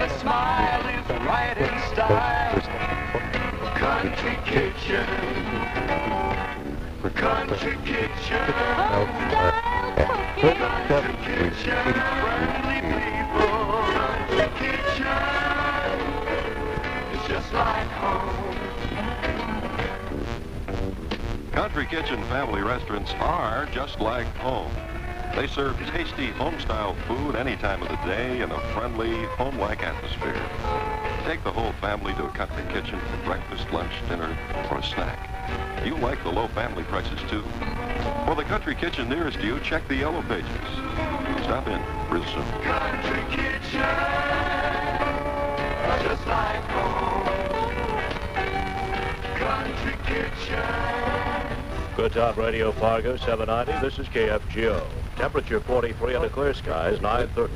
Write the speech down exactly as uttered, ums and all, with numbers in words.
a smile is right in style. Country Kitchen. Country Kitchen. Country Kitchen. Friendly people. Country Kitchen. It's just like home. Country Kitchen family restaurants are just like home. They serve tasty home-style food any time of the day in a friendly, home-like atmosphere. Take the whole family to a Country Kitchen for breakfast, lunch, dinner, or a snack. You'll like the low family prices, too. For the Country Kitchen nearest you, check the yellow pages. Stop in real soon. Country Kitchen, just like home. Country Kitchen. Good Talk Radio Fargo, seven ninety. This is K F G O. Temperature forty-three under clear skies, nine thirty.